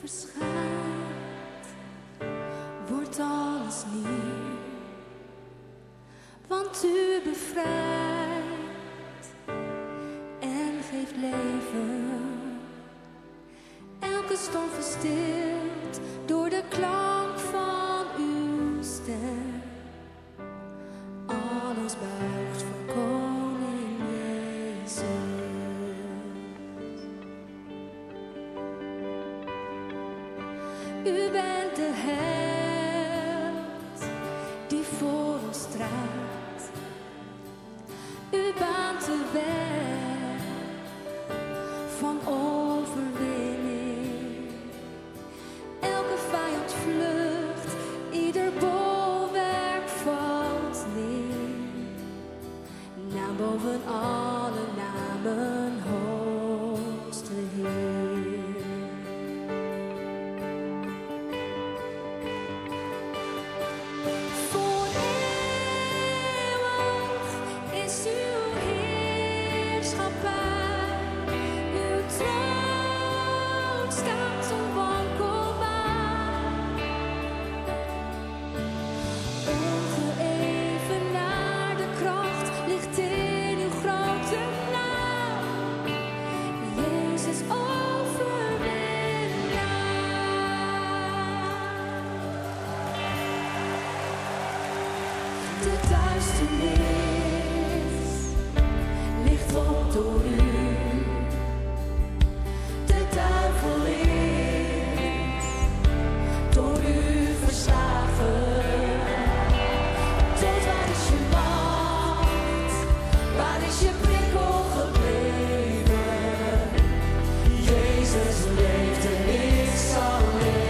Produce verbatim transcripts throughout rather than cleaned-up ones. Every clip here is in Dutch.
verschijnt, wordt alles nieuw, want u bevrijdt en geeft leven. Elke storm verstilt door de klank van uw stem. Alles buigt voor koning Jezus. U bent de held die voor ons strijdt. U baant de weg van overwinning. Elke vijand vlucht, ieder bolwerk valt neer. Naam boven alle namen, hoogste Heer. De duisternis ligt op door u. De duivel is door u verslagen. Dood, waar is je macht? Waar is je prikkel gebleven? Jezus leeft en ik zal leven.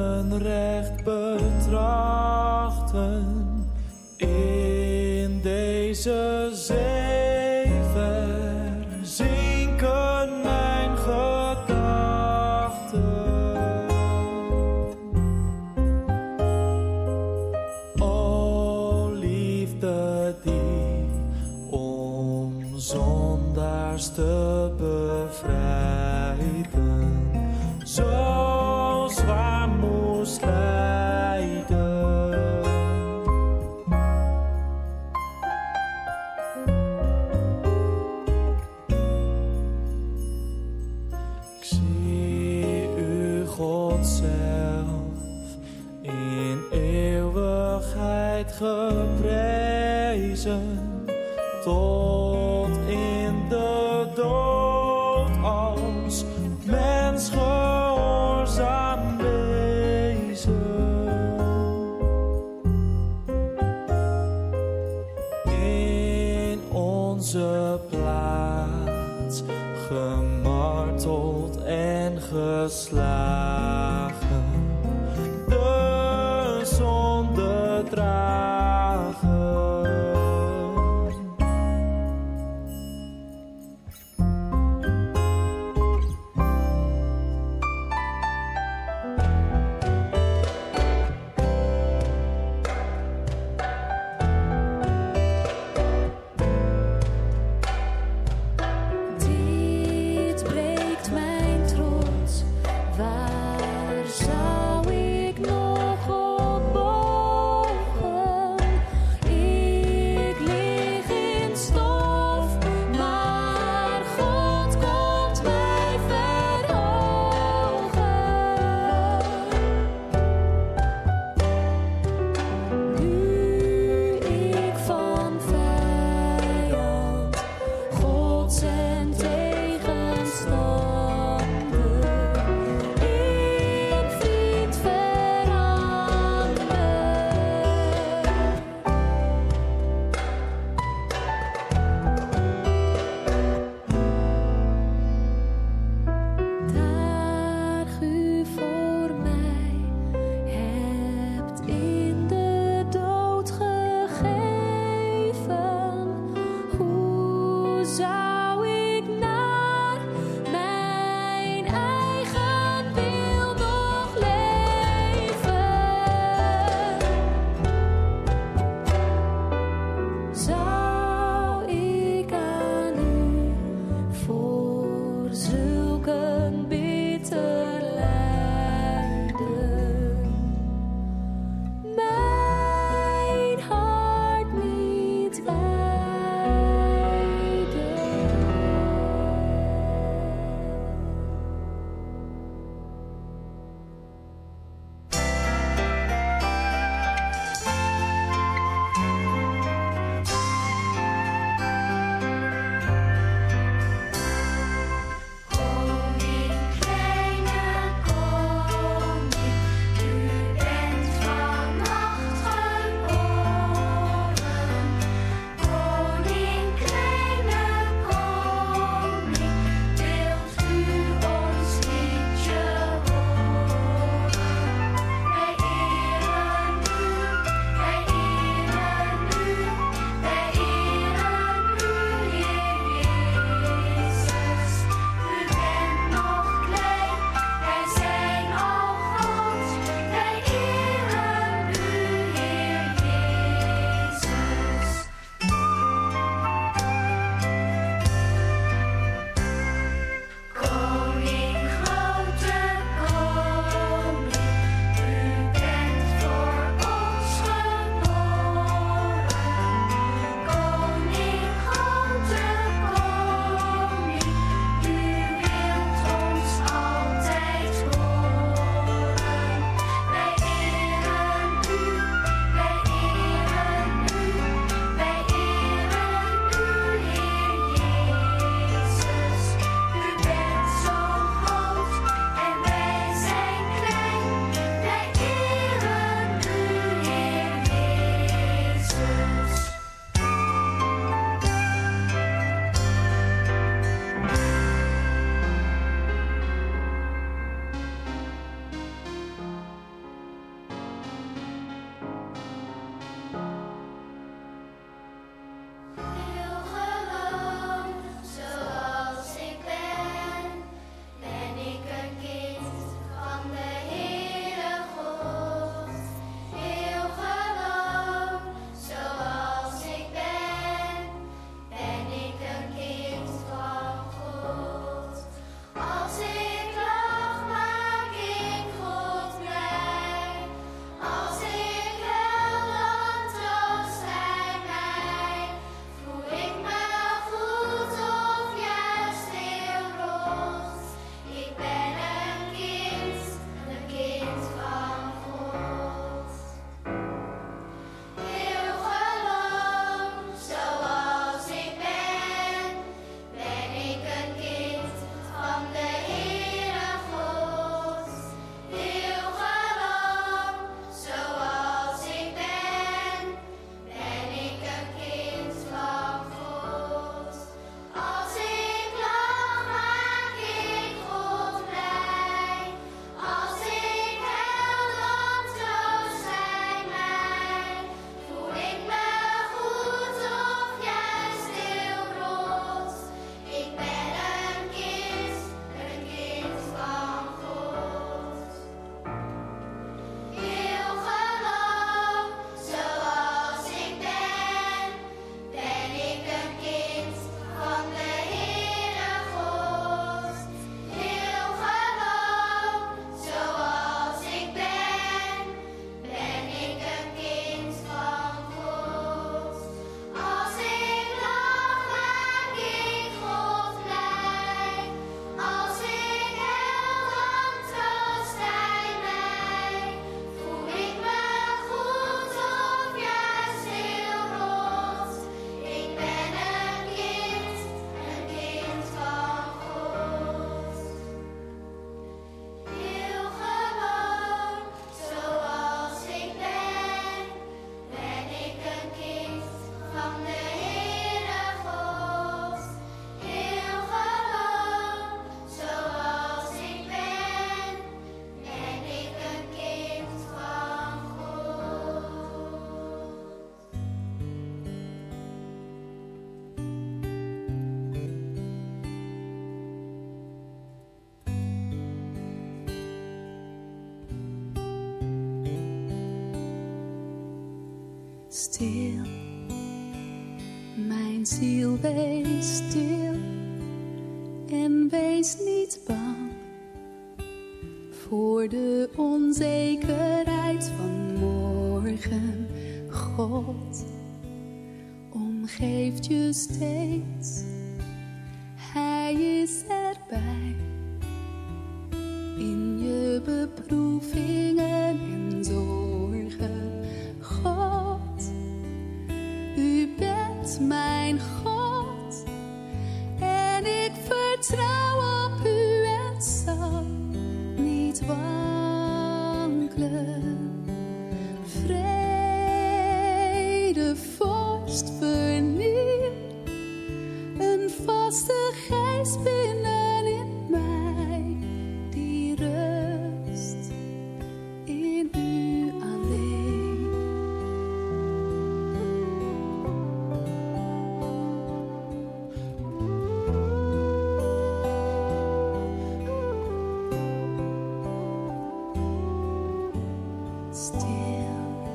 zijn recht betrachten in deze zee verzinken mijn gedachten. O liefde die om zondaars te bevrijden, zo zwaar moest lijden. Ik zie u, God zelf, in eeuwigheid geprezen, tot in de dood als mens gehoorzaam wezen. In onze plaats gemarteld en geslagen, de zonde dragen. Dit breekt mijn trots, Stil, mijn ziel, wees stil en wees niet bang voor de onzekerheid van morgen. God omgeeft je steeds, Hij is erbij in je beproevingen en zorgen. God, U bent mijn God en ik vertrouw op U en zal niet wankelen. Vrede, vorst, vernieuw, een vaste geest binnenin mij, die rust in U alleen. Stil,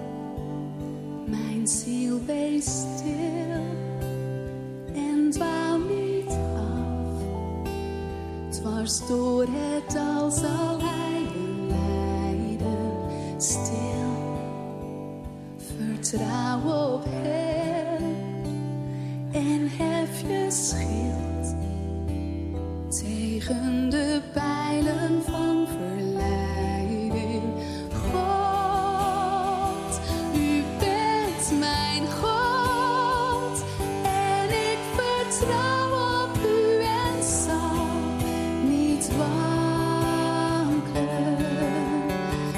mijn ziel, wees stil en dwaal niet af. Dwars door het dal zal Hij je leiden. Stil, vertrouw op Hem en hef je schild tegen de pijlen van verleiding. God, U bent mijn God en ik vertrouw op U en zal niet wankelen.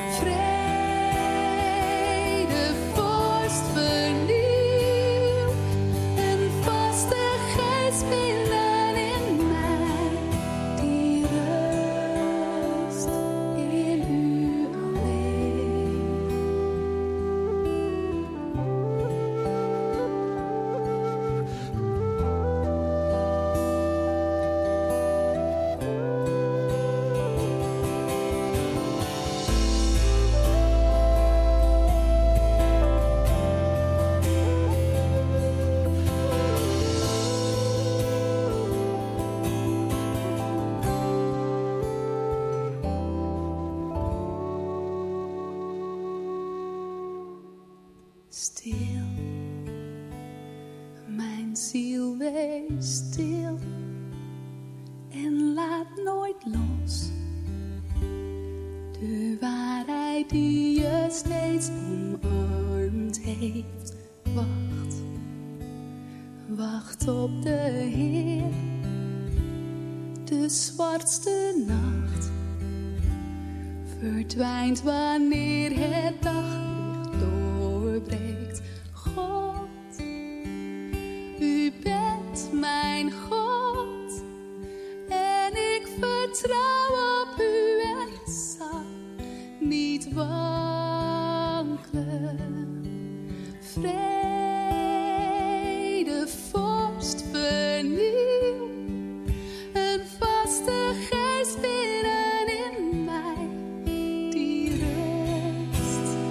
Vrede, vorst, vernieuw, een vaste geest binnenin mij, die rust in U alleen. Stil, mijn ziel, wees stil en laat nooit los de waarheid die je steeds omarmd heeft. Wacht, wacht op de Heer, de zwartste nacht verdwijnt wanneer het daglicht doorbreekt. God, U bent mijn God en ik vertrouw op U en zal niet wankelen. Vrede, vorst, vernieuw, een vaste geest binnenin mij, die rust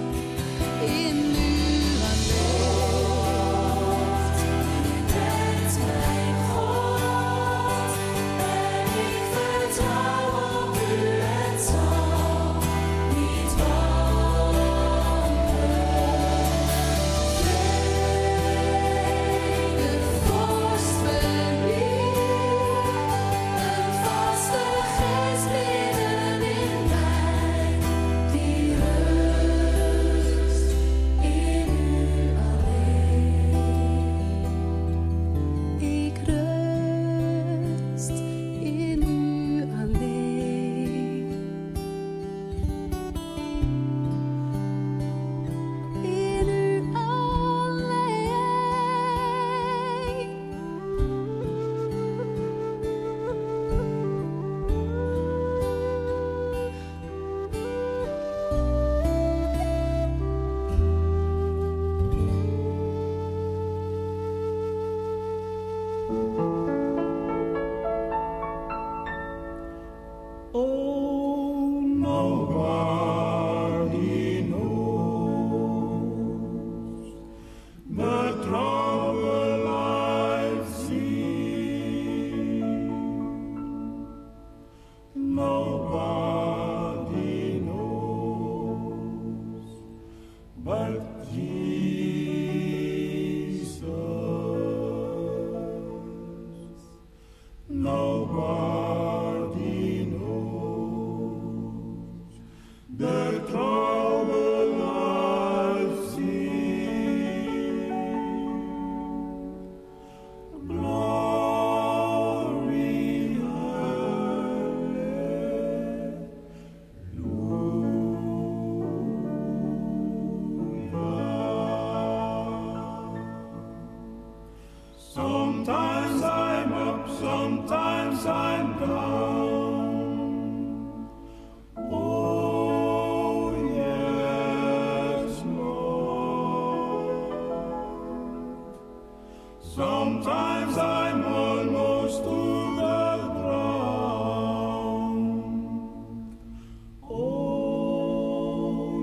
Sometimes I'm almost to the ground. Oh,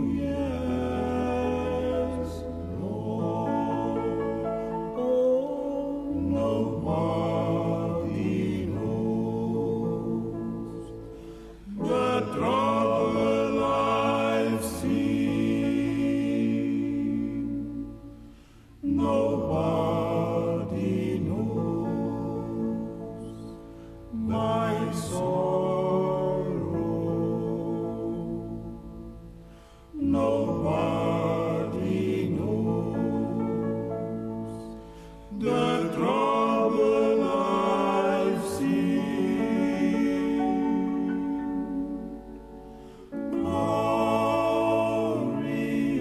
yes, Lord. Oh, nobody knows the trouble I've seen. Nobody knows my sorrow. Nobody knows the trouble I've seen. Glory,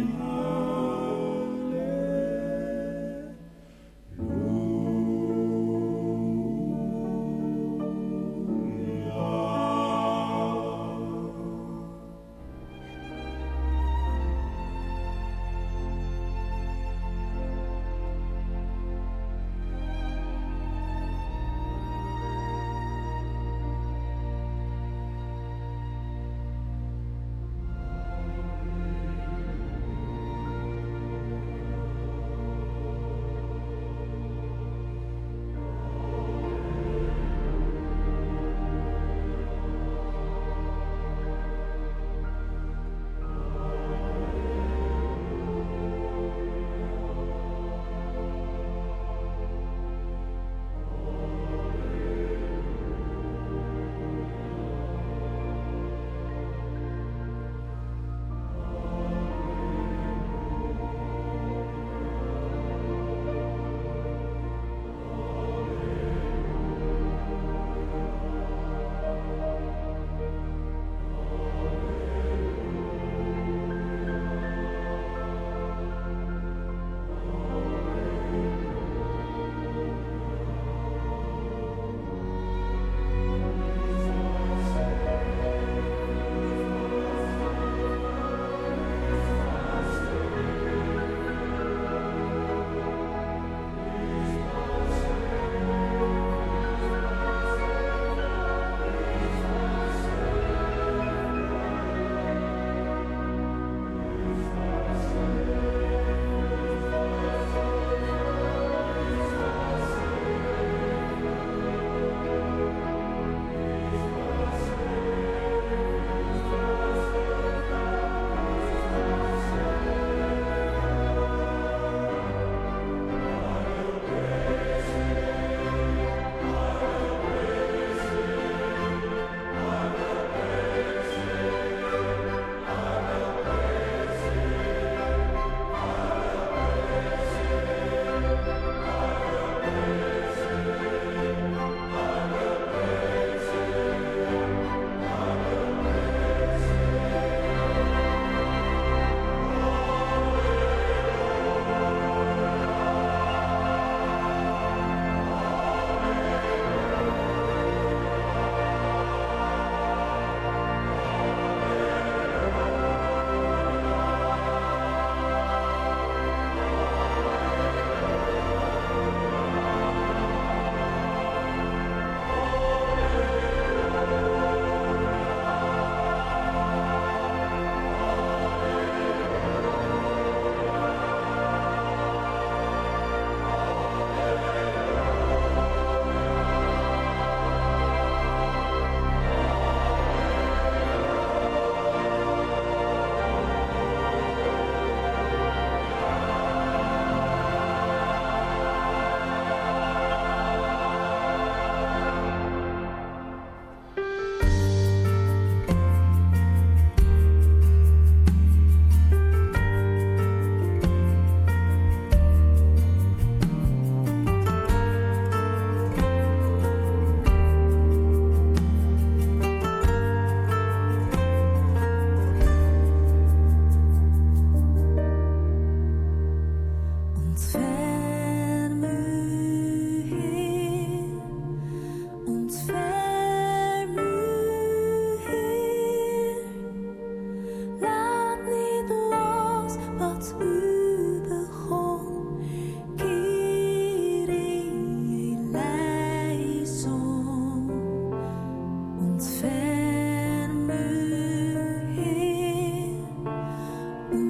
hallelujah.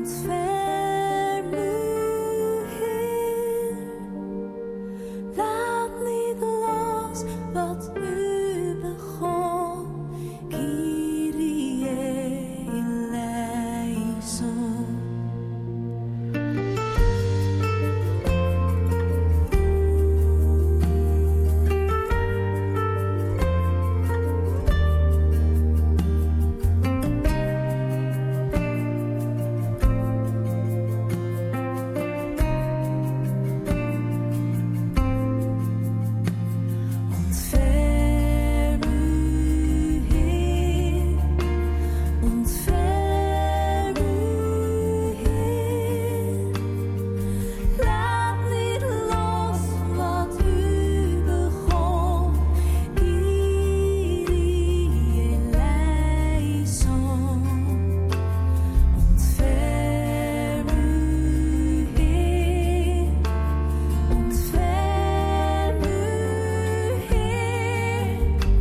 Ontferm u, Heer. Laat niet los wat u begon. Kyrie eleison. Ontferm u, Heer. Ontferm u, Heer. Laat niet los wat u begon. Kyrie eleison. Ontferm u, Heer. Ontferm u, Heer.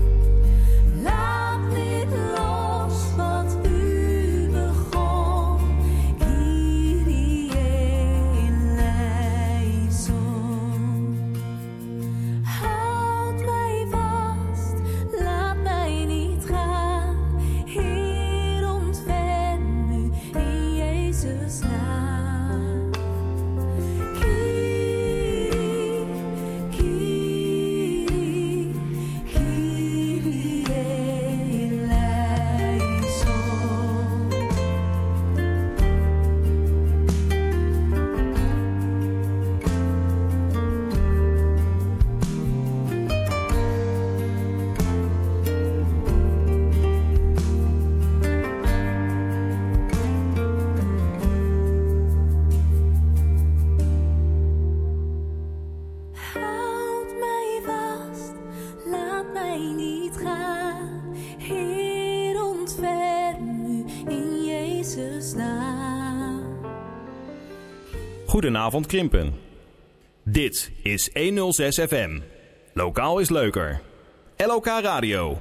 Laat niet los wat u begon. Kyrie eleison. Houd mij vast, laat mij niet gaan. Heer, ontferm u in Jezus' naam. Kyrie, Kyrie, Kyrie eleison. Houd mij vast, laat mij niet gaan. Heer, ontferm u in Jezus' naam. Goedenavond Krimpen. Dit is honderdzes F M. Lokaal is leuker. L O K Radio.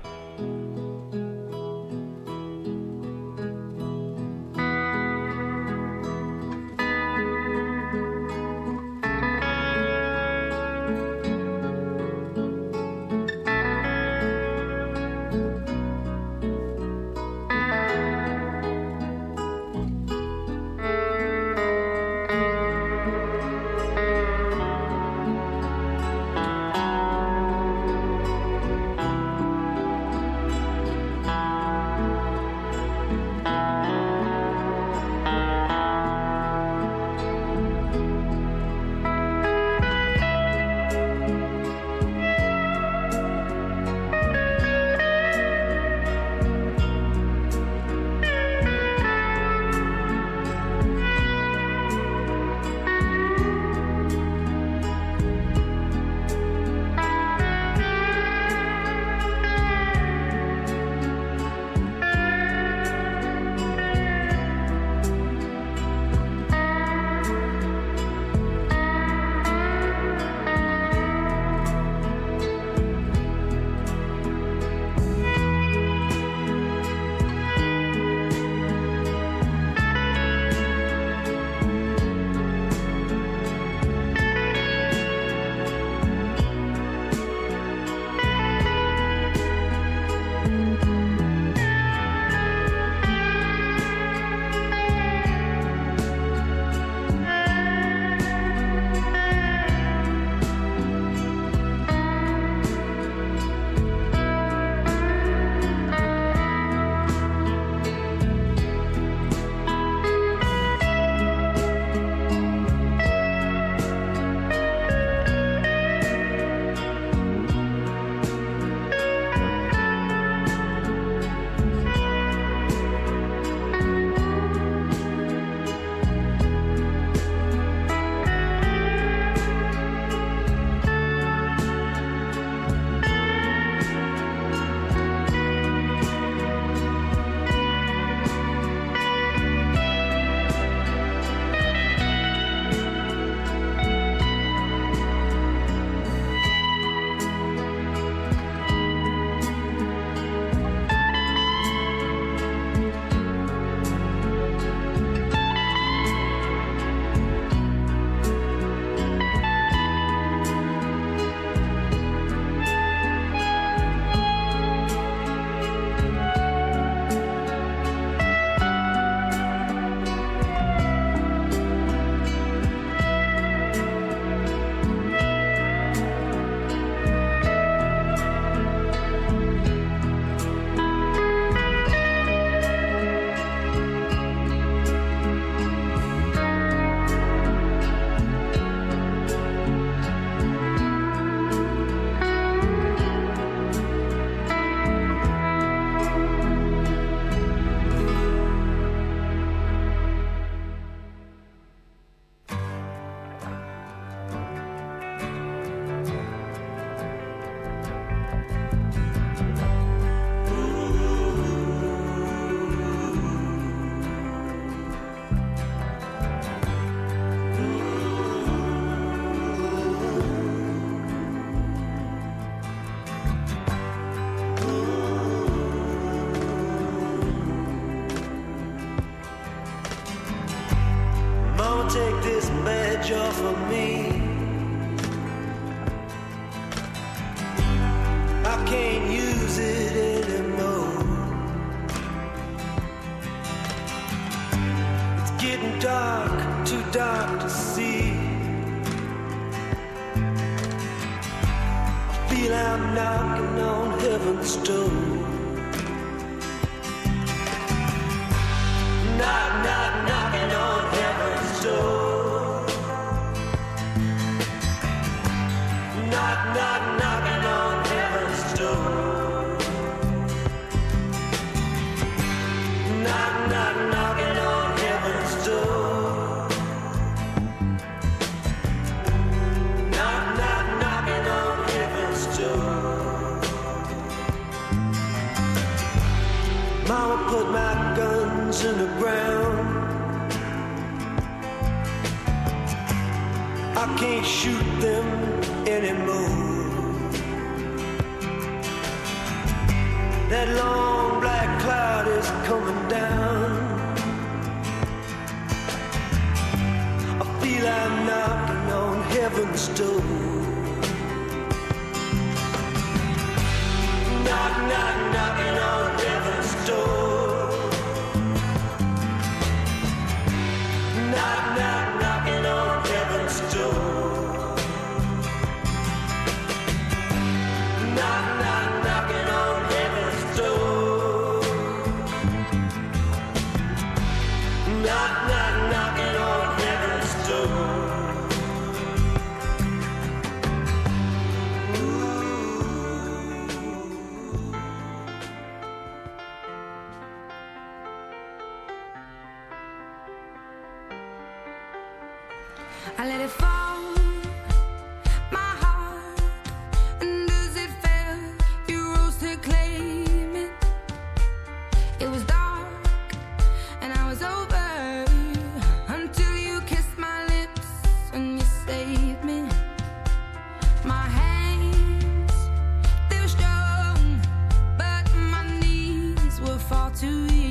take this badge off of me. I can't use it anymore. It's getting dark, too dark to see. I feel I'm knocking on heaven's door. Knock, knock, knocking on heaven's door. Knock, knock, knocking on heaven's door. Knock, knock, knocking on heaven's door. Knock, knock, knocking on heaven's door. Mama put my guns in the ground. I can't shoot them anymore. That long black cloud is coming down. I feel I'm knocking on heaven's door. Knock, knock, knocking on heaven's door. Knock, knock, knocking on heaven's door. Knock, knock, knocking on heaven's door. Knock, knock, knocking on heaven's door. I let it fall, my heart, and as it fell, you rose to claim it. It was dark, and I was over, until you kissed my lips, and you saved me. My hands, they were strong, but my knees were far too weak.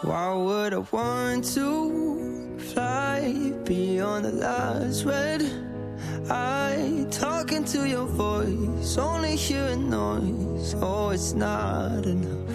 Why would I want to fly beyond the last red eye? Talking to your voice, only hearing noise. Oh, it's not enough.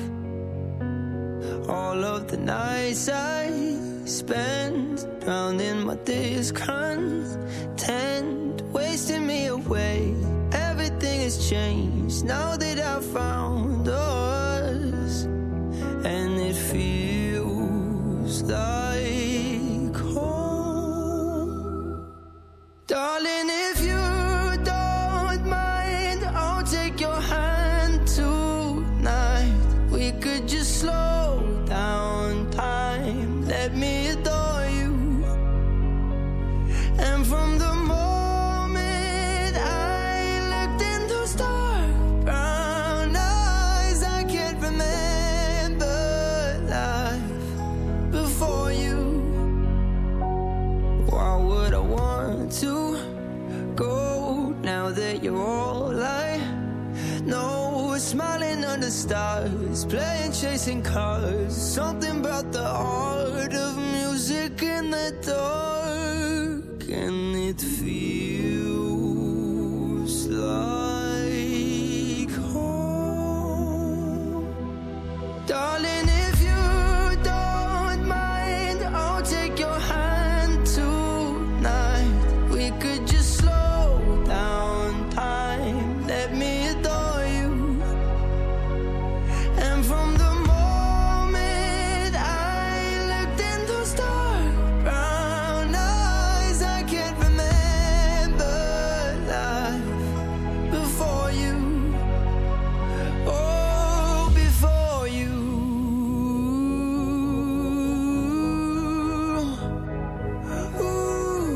All of the nights I spent drowning my discontent, wasting me away. Everything has changed now that I found us, and it feels like home. Darling, if you don't mind, I'll take your hand tonight. We could just slow down time. Let me adore you. And from the moment I looked in those dark brown eyes, I can't remember life before you. Why would I want to go now that you're all I know? Smiling under stars, playing chasing cars. Something about the art of music in the dark, and it feels like home. Darling, if you don't mind, I'll take your hand tonight. We could just slow down time. Let me adore you. And from the moment I looked in those dark brown eyes, I can't remember life before you. Oh, before you. Ooh.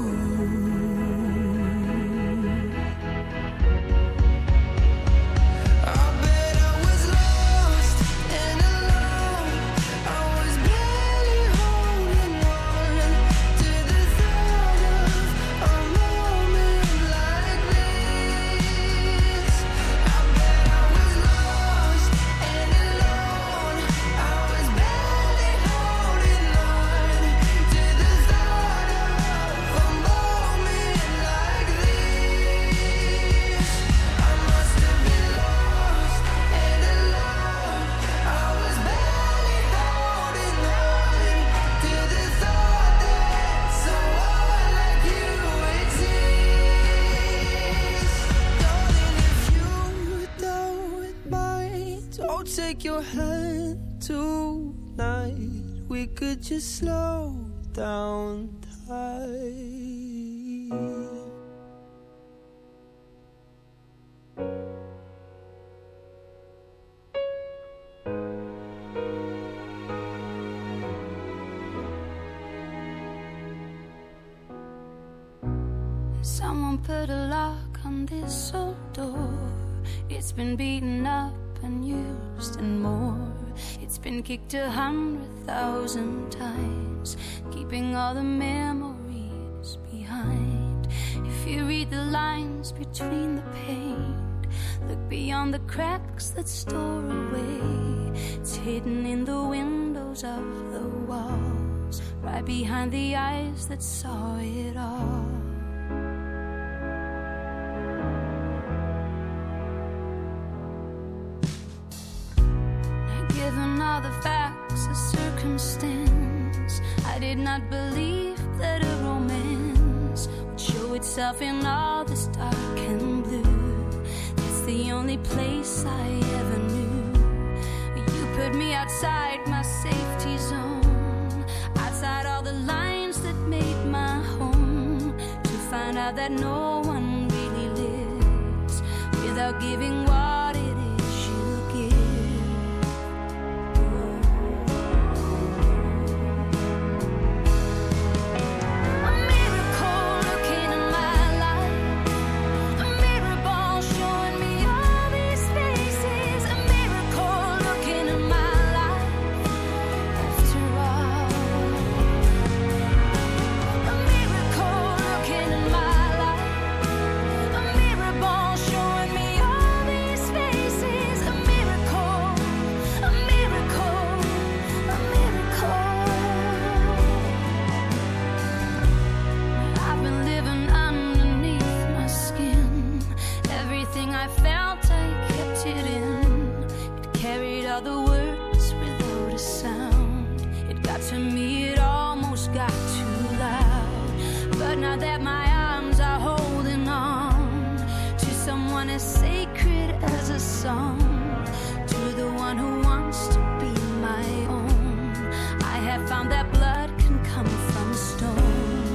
I bet I was lost and alone. I was barely holding on to the thought of a moment like this. I bet I was lost and alone. I was barely holding on to the thought of a moment like this. I must have been lost and alone. I was barely holding on to the thought that someone like you exists. Darling, if you don't mind, I'll take your hand tonight. We could just slow down time. Someone put a lock on this old door. It's been beaten up and used and more. It's been kicked a hundred thousand times, keeping all the memories behind. If you read the lines between the paint, look beyond the cracks that store away. It's hidden in the windows of the walls, right behind the eyes that saw it all. Given all the facts of circumstance, I did not believe that a romance would show itself in all this dark and blue. That's the only place I ever knew. You put me outside my safety zone, outside all the lines that made my home, to find out that no one really lives without giving what it is you give. A miracle looking in my life, a mirror ball showing me all these faces, a miracle looking in my life after all. A miracle looking in my life, a mirror ball showing me all these all the words without a sound. It got to me, it almost got too loud. But now that my arms are holding on to someone as sacred as a song, to the one who wants to be my own, I have found that blood can come from stone.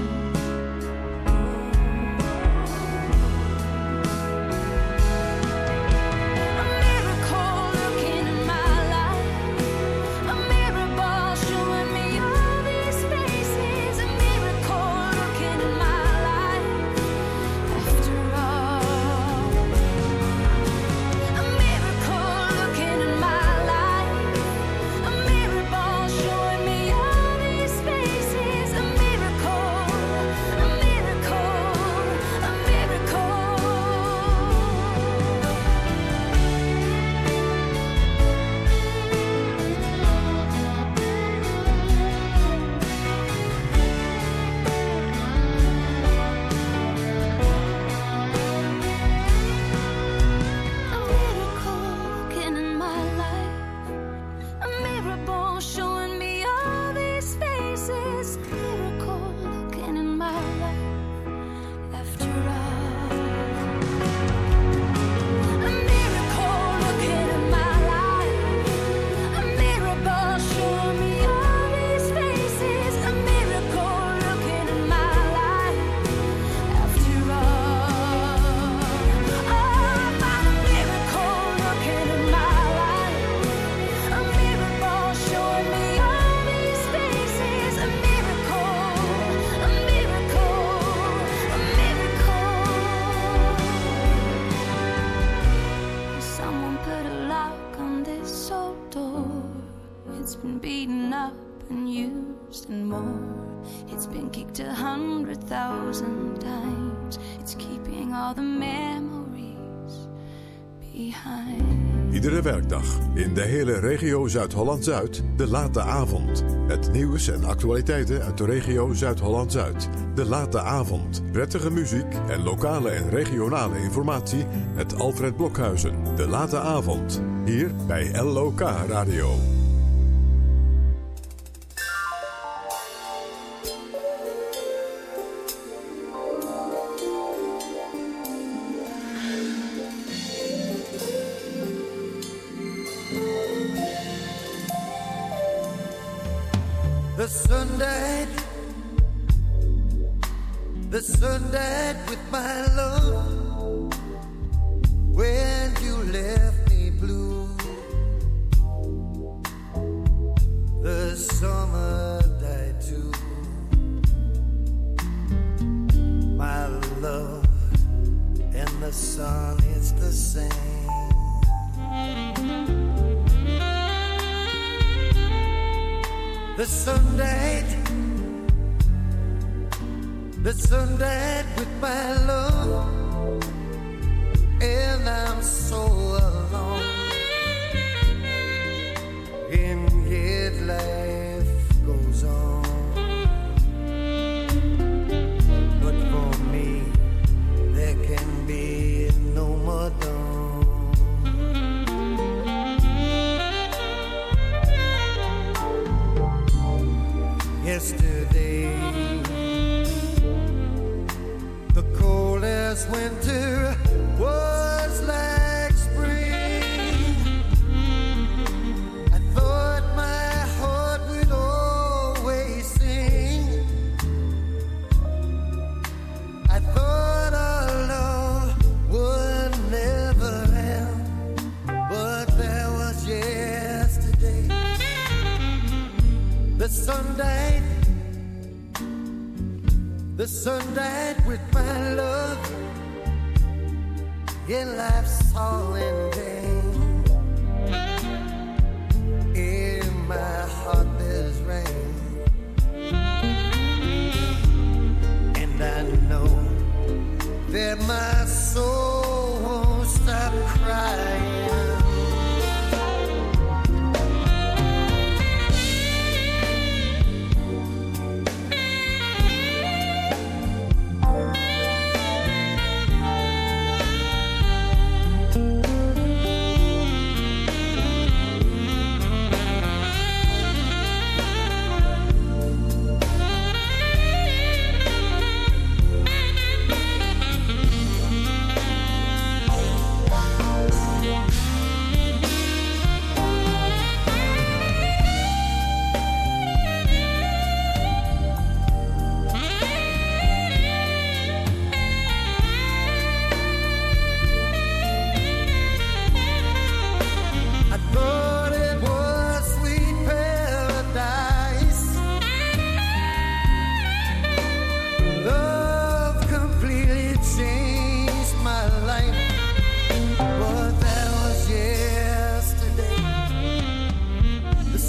Iedere werkdag in de hele regio Zuid-Holland-Zuid de late avond. Het nieuws en actualiteiten uit de regio Zuid-Holland-Zuid. De late avond. Prettige muziek en lokale en regionale informatie met Alfred Blokhuizen. De late avond. Hier bij L O K Radio. The sun died, the sun died with my love when you left me blue. The summer died too, my love, and the sun is the same. The sun died, the sun died with my love, and I'm so alone. And yet life goes on, but for me there can be no more dawn. Yesterday, the coldest winter was like spring. I thought my heart would always sing. I thought our love would never end, but there was yesterday. The sun died, the sun died with my love, in life's all in vain. In my heart there's rain, and I know that my soul won't stop crying.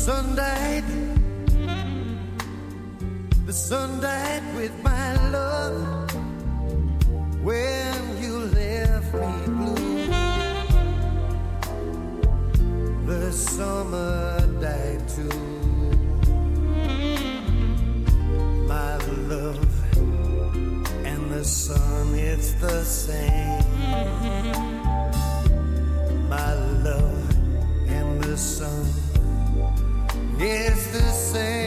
sun died, the sun died with my love when you left me blue. The summer died too. My love and the sun, it's the same. My love and the sun, it's the same.